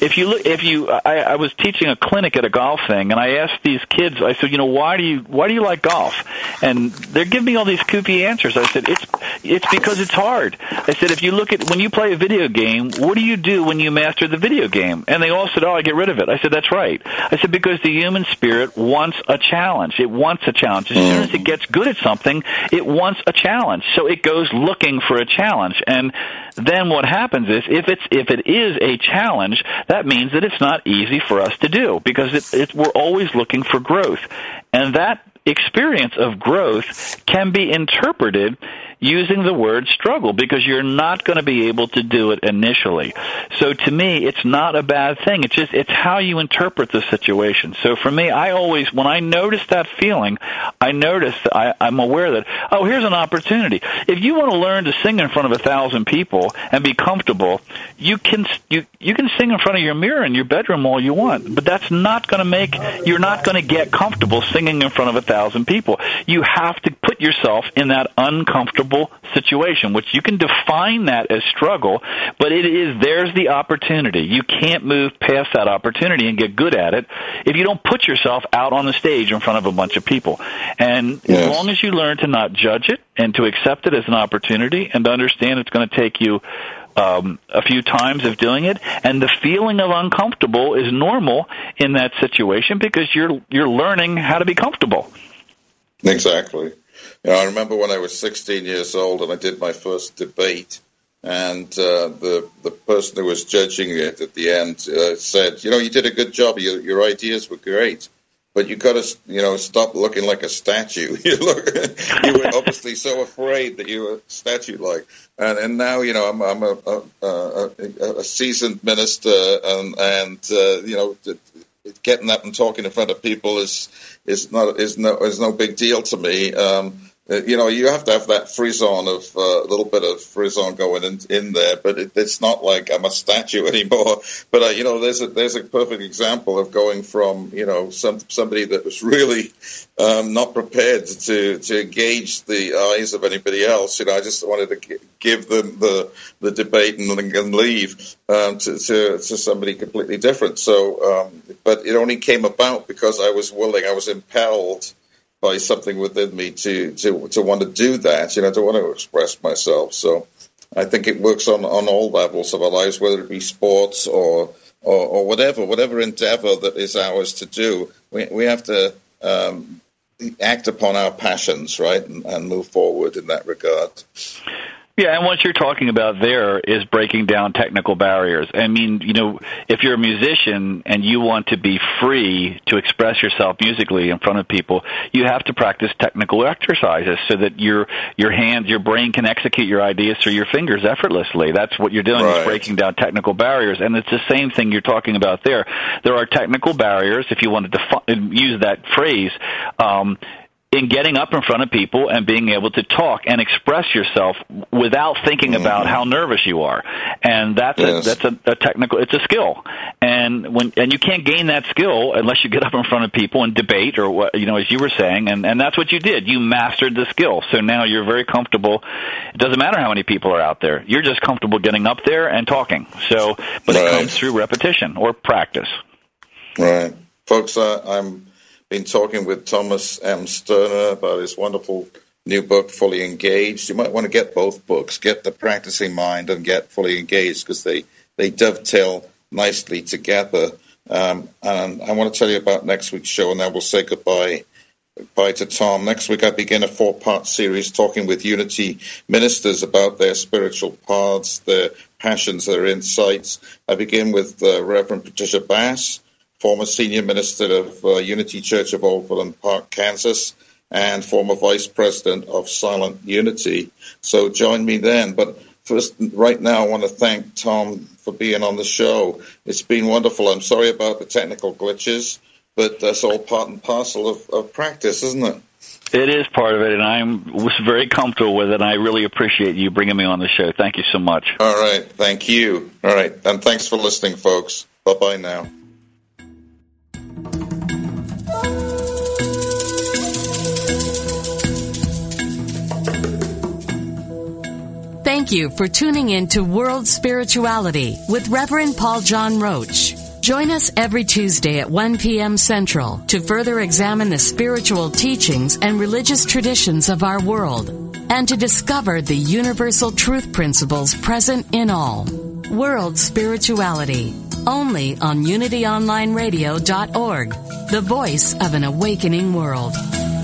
I was teaching a clinic at a golf thing, and I asked these kids, I said, why do you like golf? And they're giving me all these goofy answers. I said, it's because it's hard. I said, if you look at when you play a video game, what do you do when you master the video game? And they all said, I get rid of it. I said, that's right. I said, because the human spirit wants a challenge. It wants a challenge. As soon as it gets good at something, it wants a challenge. So it goes looking for a challenge. And then what happens is, if it is a challenge, that means that it's not easy for us to do, because we're always looking for growth. And that experience of growth can be interpreted using the word struggle, because you're not going to be able to do it initially. So to me, it's not a bad thing. It's how you interpret the situation. So for me, when I notice that feeling, I'm aware that, here's an opportunity. If you want to learn to sing in front of 1,000 people and be comfortable, you can sing in front of your mirror in your bedroom all you want, but that's not going to you're not going to get comfortable singing in front of 1,000 people. You have to put yourself in that uncomfortable situation, which you can define that as struggle, but there's the opportunity. You can't move past that opportunity and get good at it if you don't put yourself out on the stage in front of a bunch of people. And as long as you learn to not judge it and to accept it as an opportunity and to understand it's going to take you a few times of doing it, and the feeling of uncomfortable is normal in that situation because you're learning how to be comfortable. Exactly. I remember when I was 16 years old and I did my first debate, and the person who was judging it at the end said, you did a good job. Your ideas were great, but you got to, stop looking like a statue. You were obviously so afraid that you were statue-like. And now, I'm a seasoned minister, and getting up and talking in front of people is no big deal to me. You have to have that frisson of a little bit of frisson going in there, but it's not like I'm a statue anymore. But there's a perfect example of going from somebody that was really not prepared to engage the eyes of anybody else. I just wanted to give them the debate and leave to somebody completely different. So, but it only came about because I was willing, I was impelled by something within me to want to do that, to want to express myself. So I think it works on all levels of our lives, whether it be sports or whatever endeavor that is ours to do. We have to act upon our passions, right, and move forward in that regard. Yeah, and what you're talking about there is breaking down technical barriers. I mean, if you're a musician and you want to be free to express yourself musically in front of people, you have to practice technical exercises so that your hands, your brain can execute your ideas through your fingers effortlessly. That's what you're doing, is breaking down technical barriers. And it's the same thing you're talking about there. There are technical barriers, if you wanted to use that phrase, in getting up in front of people and being able to talk and express yourself without thinking about how nervous you are. And that's a technical, it's a skill. And you can't gain that skill unless you get up in front of people and debate, or what, as you were saying, and that's what you did. You mastered the skill. So now you're very comfortable. It doesn't matter how many people are out there. You're just comfortable getting up there and talking. So, but it comes through repetition or practice. Right. Folks, I'm been talking with Thomas M. Sterner about his wonderful new book, Fully Engaged. You might want to get both books, get The Practicing Mind and get Fully Engaged, because they dovetail nicely together. And I want to tell you about next week's show, and then we'll say goodbye to Tom. Next week I begin a 4-part series talking with Unity ministers about their spiritual paths, their passions, their insights. I begin with Reverend Patricia Bass, former senior minister of Unity Church of Overland Park, Kansas, and former vice president of Silent Unity. So join me then. But first, right now, I want to thank Tom for being on the show. It's been wonderful. I'm sorry about the technical glitches, but that's all part and parcel of practice, isn't it? It is part of it, and I was very comfortable with it, and I really appreciate you bringing me on the show. Thank you so much. All right. Thank you. All right. And thanks for listening, folks. Bye-bye now. Thank you for tuning in to World Spirituality with Reverend Paul John Roach. Join us every Tuesday at 1 p.m. Central to further examine the spiritual teachings and religious traditions of our world and to discover the universal truth principles present in all. World Spirituality, only on UnityOnlineRadio.org, the voice of an awakening world.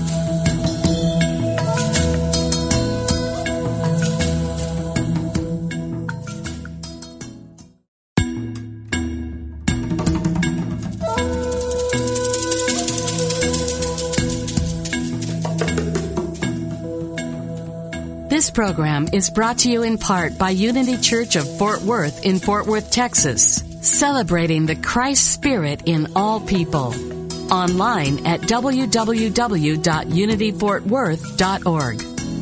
This program is brought to you in part by Unity Church of Fort Worth in Fort Worth, Texas, celebrating the Christ Spirit in all people. Online at www.unityfortworth.org.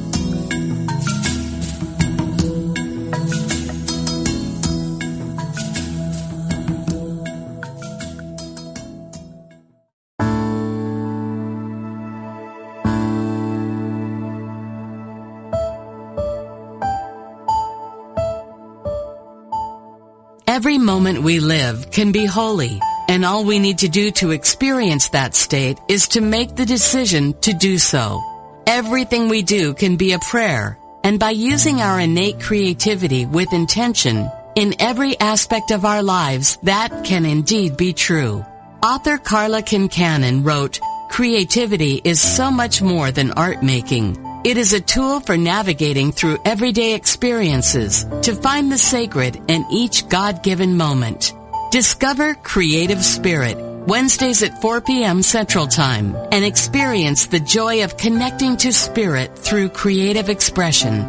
Every moment we live can be holy, and all we need to do to experience that state is to make the decision to do so. Everything we do can be a prayer, and by using our innate creativity with intention in every aspect of our lives, that can indeed be true. Author Carla Kincannon wrote, "Creativity is so much more than art making. It is a tool for navigating through everyday experiences to find the sacred in each God-given moment." Discover Creative Spirit, Wednesdays at 4 p.m. Central Time, and experience the joy of connecting to Spirit through creative expression.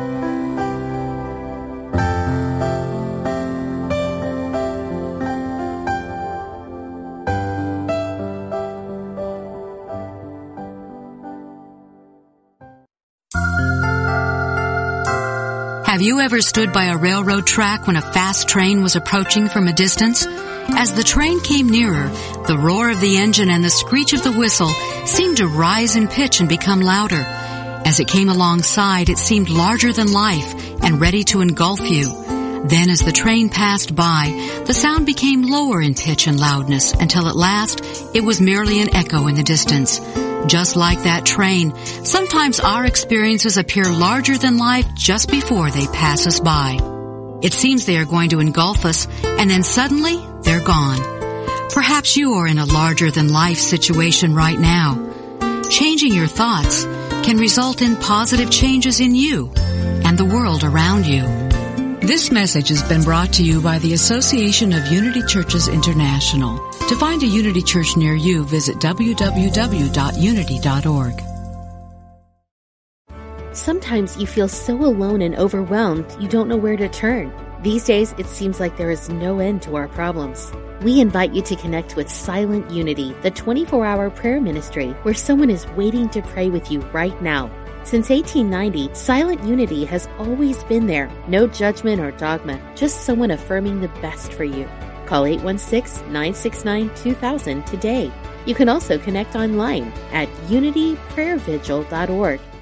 Have you ever stood by a railroad track when a fast train was approaching from a distance? As the train came nearer, the roar of the engine and the screech of the whistle seemed to rise in pitch and become louder. As it came alongside, it seemed larger than life and ready to engulf you. Then as the train passed by, the sound became lower in pitch and loudness until at last it was merely an echo in the distance. Just like that train, sometimes our experiences appear larger than life just before they pass us by. It seems they are going to engulf us, and then suddenly they're gone. Perhaps you are in a larger-than-life situation right now. Changing your thoughts can result in positive changes in you and the world around you. This message has been brought to you by the Association of Unity Churches International. To find a Unity Church near you, visit www.unity.org. Sometimes you feel so alone and overwhelmed you don't know where to turn. These days, it seems like there is no end to our problems. We invite you to connect with Silent Unity, the 24-hour prayer ministry where someone is waiting to pray with you right now. Since 1890, Silent Unity has always been there. No judgment or dogma, just someone affirming the best for you. Call 816-969-2000 today. You can also connect online at unityprayervigil.org.